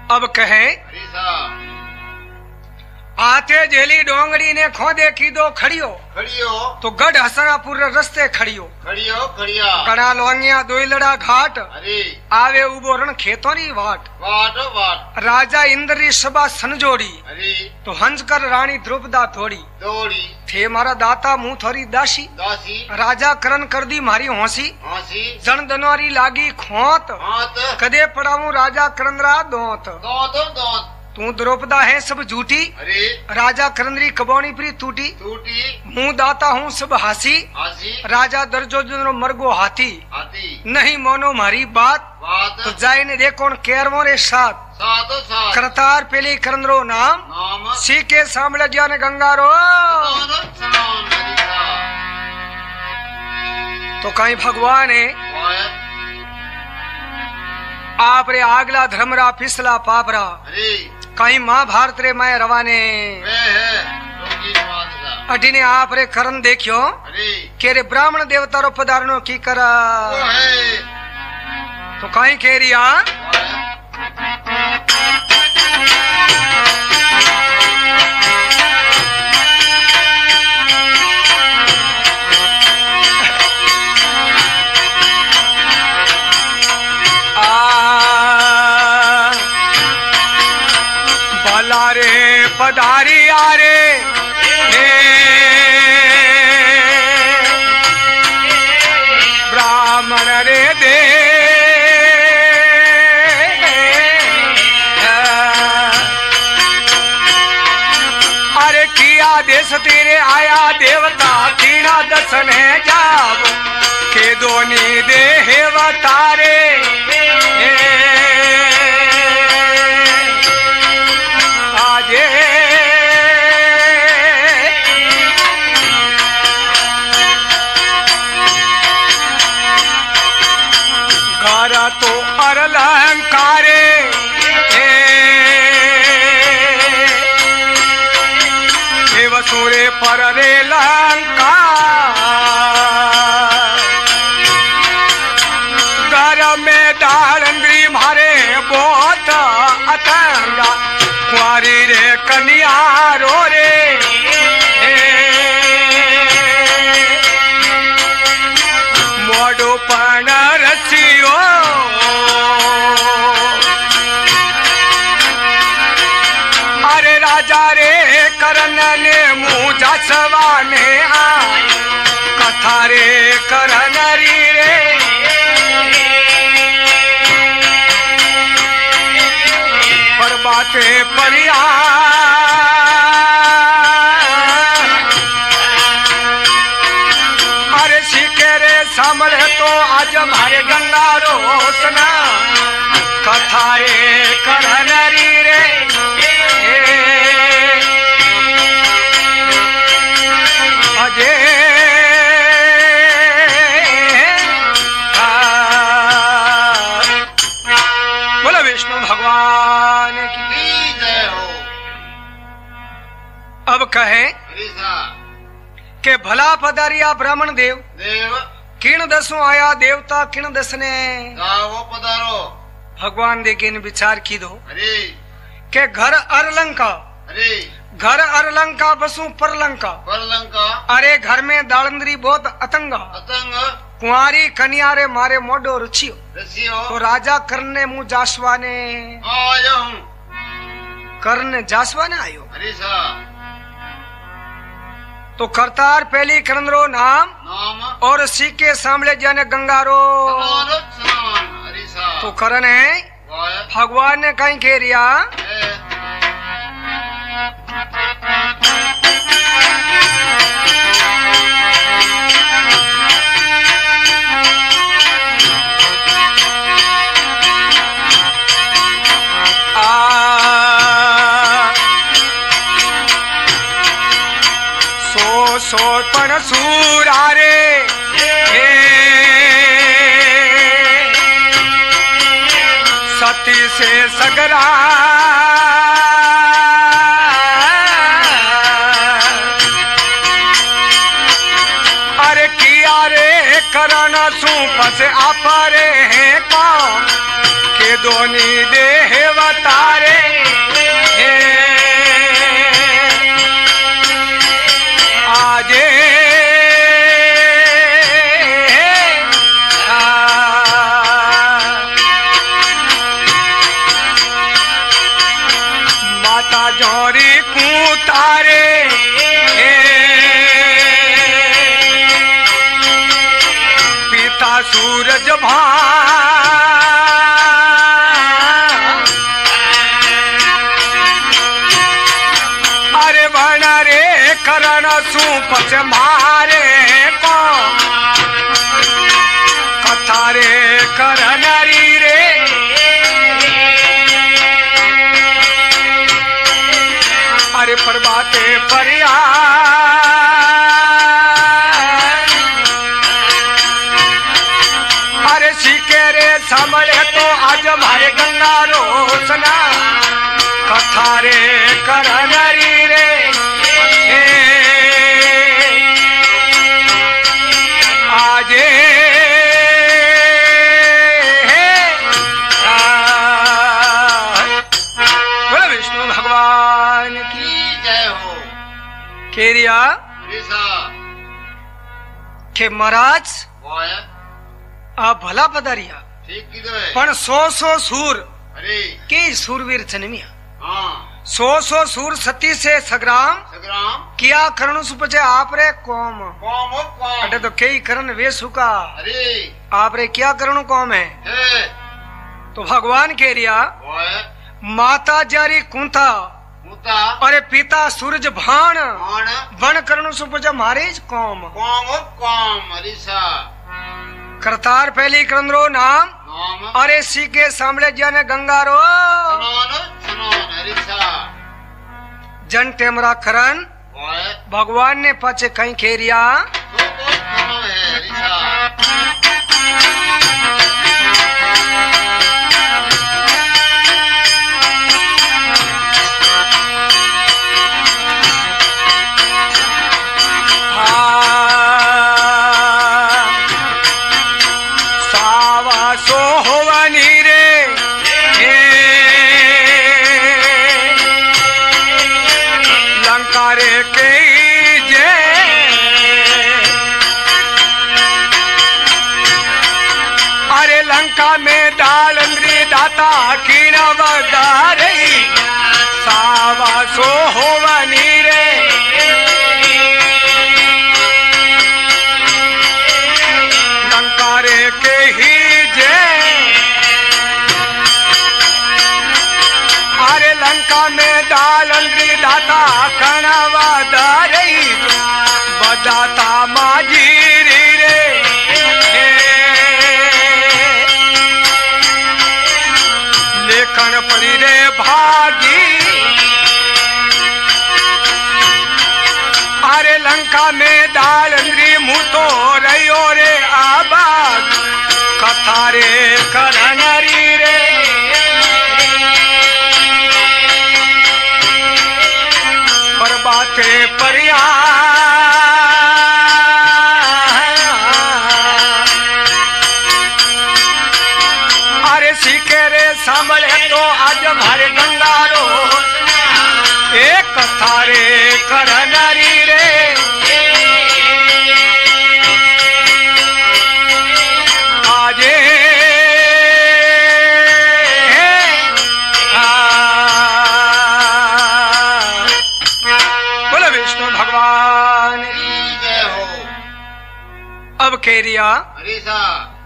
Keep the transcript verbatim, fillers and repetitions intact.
अब कहे आते जेली डोंगरी ने खोदे कीधो खड़ियो खड़ियो तो गढ़ हसनापुर रस्ते खड़ियो खड़ियो खड़िया कड़ा लोंगिया दोईलड़ा घाट अरे आवे उबो रण खेतों री वाट वाट वाट राजा इंद्र री सभा संजोड़ी अरे तो हंस कर रानी द्रुपदा थोड़ी दौड़ी थे मारा दाता मुंह थोड़ी दासी दासी राजा करण कर दी मारी हौसी हासी जन दनवारी लागी खोत हाथ कदे पड़ाऊं राजा करंदरा दोत दोत दोत तू द्रौपदा है सब झूठी अरे राजा करंदरी कबौनी प्री टूटी टूटी मुंह दाता हूँ सब हासी हासी राजा दर्जो जनो मरगो हाथी हाथी नहीं मोनो मारी बात बात तो जाए ने देखो केरवो रे साथ सात सात करतार पेली करंदरो नाम नाम सी के सामले ज्ञान गंगारो सनातन सनातन हरिसा तो कहीं भगवान है वाय आप रे आगला धर्मरा फिसला पापरा अरे कहीं महाभारत रे मैं रवाने वे है रोगी बात सा अठीने आप रे करण देखियो अरे के रे ब्राह्मण देवता रो पधारनो की करा वो है तो कहीं कह रिया पधारी आरे ब्राह्मण रे दे अरे किया देश तेरे आया देवता तीना दसन है जाब के दोनी देवतारे तो अरलंकारे वसूरे पर रे लंका घर में डालंदी मारे बहुत अतंगा कुआरी रे कन्या रो रे मोडो पण रसियो राजा रे करण ने मुँह जसवाने आ कथा रे करण री रे पर बातें परिया अरे सीखे रे सामने तो आज हमारे गंगा रोसना कथा रे करण री रे बोलो विष्णु भगवान की जय हो। अब कहे के भला पधारिया ब्राह्मण देव देव किण दसों आया देवता किण दस ने वो पधारो भगवान देखे ने विचार की दो अरे के घर अरलंका अरे घर अरलंका बसु परलंका परलंका अरे घर में दालंदरी बहुत अतंगा अतंग कुंवारी कन्या रे मारे मोडो रुचियो रसियो तो राजा करने मुँह जासवा ने आया हूँ कर्ण जासवा ने आयो अरे सा तो करतार पहली करंदरो नाम नाम और सी के सामने जाने गंगारो सनातन सनातन अरे सा तो करण है वाय भगवान ने कहीं कह रिया सो सो पण सूरारे सती से सगरा अरे किया रे करण सूप से आपरे हैं कौन के दोनी देह अवतारे माता जोरी कू तारे पिता सूरज भान अरे बन रे करण सू पछ मारे को कथा रे करण रे अरे प्रभाते परिया अरे सीखे रे संभले तो आज मारे गंगा रोसना कथा रे करण रे आजे बोले विष्णु भगवान की जय हो केरिया हरीसा के महाराज वाय आ भला पधारिया ठीक कीधो है पण सौ सौ सूर अरे के सूरवीर जन्मिया हाँ सौ सौ सूर सती से सग्राम सग्राम किया करण सुपचे आप रे कौम कौम हो कौम अटे तो कई करण वे सुका अरे आप रे क्या करण कौम है है तो भगवान के रिया वाय माता जारी कुंता मुता अरे पिता सूरज भान मान वन करण सुपचे मारीज कौम कौम हो कौम हरीसा करतार पहली करंद्रो नाम नाम अरे सी के सामने जन गंगारो सनोन सनोन हरीसा जन टेमरा करण वाय भगवान ने पचे कहीं खेरिया तो तो सनो है हरीसा में डालंद्री दाता की नवदारे सावा सो होवनी रे लंकारे के ही जय अरे लंका में डालंद्री दाता कणवदारे बदाता माजी रे लेखन परी रे भागी अरे लंका में डालंद्री मुँह तो रहो रे आबाद कथा रे करण रे पर बाते परिया अरे सीखे रे संभले तो आज मारे गंगारो एक कथा रे करण रे आजे बोले विष्णु भगवान जय हो अब केरिया हरीसा